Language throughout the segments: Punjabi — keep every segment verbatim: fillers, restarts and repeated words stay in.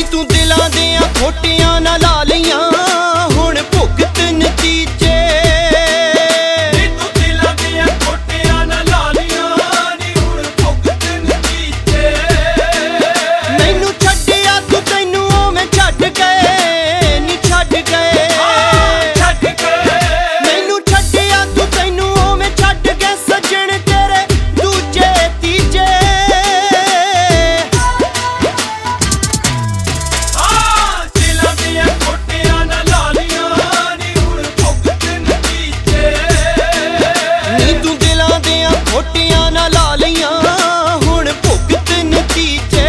ਤੂੰ ਦਿਲਾਂ ਦੀਆਂ ਖੋਟੀਆਂ ਨਾ ਲਾ ਲਈਆਂ ਹੁਣ ਭੁਗਤ ਨਤੀਜੇ। ਨੀ ਤੂੰ ਦਿਲਾਂ ਦੀਆਂ ਖੋਟੀਆਂ ਨਾ ਲਾ ਲਈਆਂ ਨੀ ਹੁਣ ਭੁਗਤ ਨਤੀਜੇ। ਮੈਨੂੰ ਛੱਡਿਆ ਤੂੰ ਤੈਨੂੰ ਉਵੇਂ ਛੱਡ ਗਏ ਨੀ ਛੱਡ ਗਏ ਛੱਡ ਗਏ। ਮੈਨੂੰ ਛੱਡਿਆ ਤੂੰ ਤੈਨੂੰ ਉਵੇਂ ਛੱਡ ਗਏ ਸੱਜਣ ਤੇਰੇ ਦੂਜੇ ਤੀਜੇ। ਖੋਟੀਆਂ ਨਾ ਲਾ ਲਈਆਂ ਹੁਣ ਭੁਗਤ ਨਤੀਜੇ।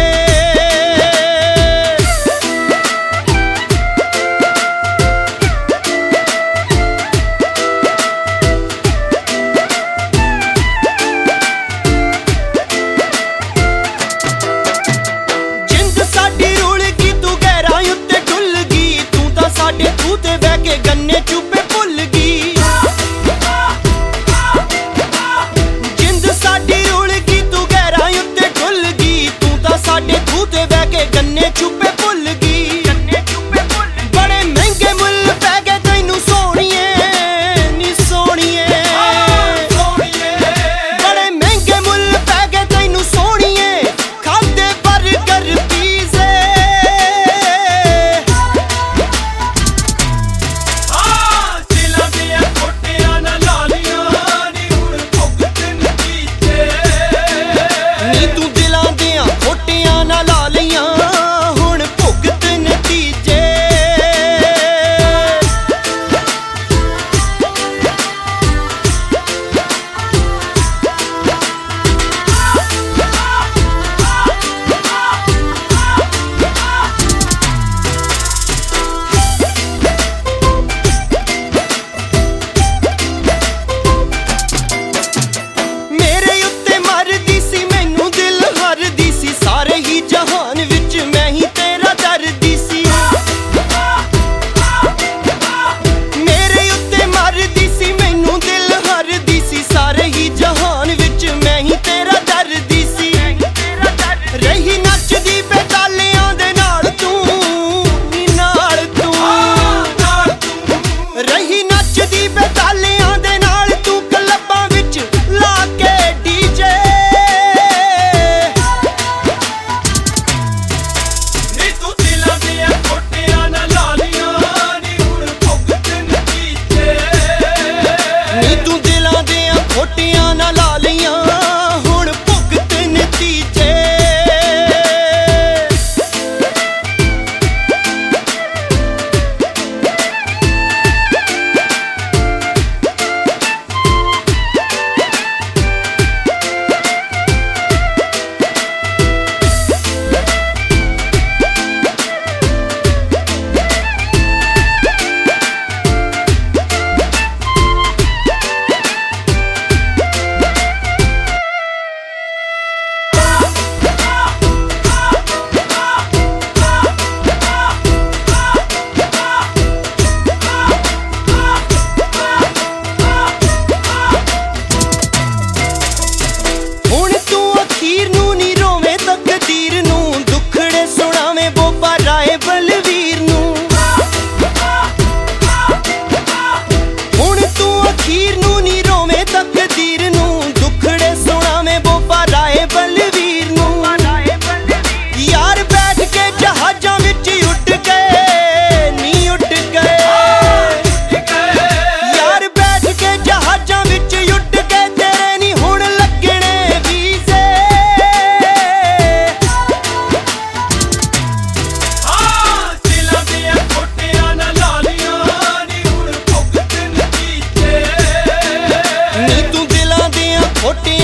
ਜਿੰਦ ਸਾਡੀ ਰੁਲ ਗਈ ਤੂੰ ਗਹਿਰਾਈ ਉੱਤੇ ਡੁੱਲ ਗਈ ਤੂੰ ਤਾਂ ਸਾਡੇ ਖੂਹ ਤੇ ਬਹਿ ਕੇ ਗੰਨੇ ਚੂਪੇ ਭੁੱਲ ਗਈ। ਸਾਡੇ ਖੂਹ ਤੇ ਬਹਿ ਕੇ ਗੰਨੇ ਚੁੱਪੇ ਭੁੱਲ ਗਈ। ਬੜੇ ਮਹਿੰਗੇ ਮੁੱਲ ਪੈ ਗਏ ਤੈਨੂੰ ਸੋਹਣੀਏ ਨੀ ਸੋਹਣੀਏ। ਬੜੇ ਮਹਿੰਗੇ ਮੁੱਲ ਪੈ ਗਏ ਤੈਨੂੰ ਸੋਹਣੀਏ ਖਾਦੇ ਬਰਗਰ ਪੀਜ਼ੇ। ਦਿਲਾਂ ਦੀਆਂ ਖੋਟੀਆਂ ਨਾ ਲਾ ਲਈਆਂ ਨੀ ਹੁਣ ਭੁਗਤ ਨਤੀਜੇ। ਨੀ ਤੂੰ ਦਿਲਾਂ ਦੀਆਂ ਖੋਟੀਆਂ ਨਾ ਲਾ ਲਈਆਂ ਹੁਣ ਭੁਗਤ ਨਤੀਜੇ। ਮੇਰੇ ਉੱਤੇ ਮਰਦੀ ਸੀ ਮੈਨੂੰ ਦਿਲ ਹਰਦੀ ਸੀ ਸਾਰੇ ਹੀ ਜਹਾਨ ਵਿੱਚ ਮੈਂ ਹੀ ਤੇਰਾ ਦਰਦੀ ਸੀ। ਮੇਰੇ ਉੱਤੇ ਮਰਦੀ ਸੀ ਮੈਨੂੰ ਦਿਲ ਹਰਦੀ ਸੀ ਸਾਰੇ ਹੀ ਜਹਾਨ ਵਿੱਚ ਮੈਂ ਹੀ ਤੇਰਾ ਦਰਦੀ ਸੀ। ਰਹੀ ਨੱਚਦੀ ਬੇਤਾਲਿਆਂ ਦੇ ਨਾਲ ਤੂੰ ਨੀ ਨਾਲ ਤੂੰ। ਰਹੀ ਨੱਚਦੀ ਬੇਤਾਲਿਆਂ ਦੇ ਨਾਲ ਤੂੰ ਕਲੱਬਾਂ ਵਿੱਚ ਲਾ ਕੇ ਡੀਜੇ। ਖੋਟੀਆਂ ਨਾ ਲਾ ਲਈਆਂ ਹੁਣ ਭੁਗਤ ਨਤੀਜੇ। ਖੋਟੀ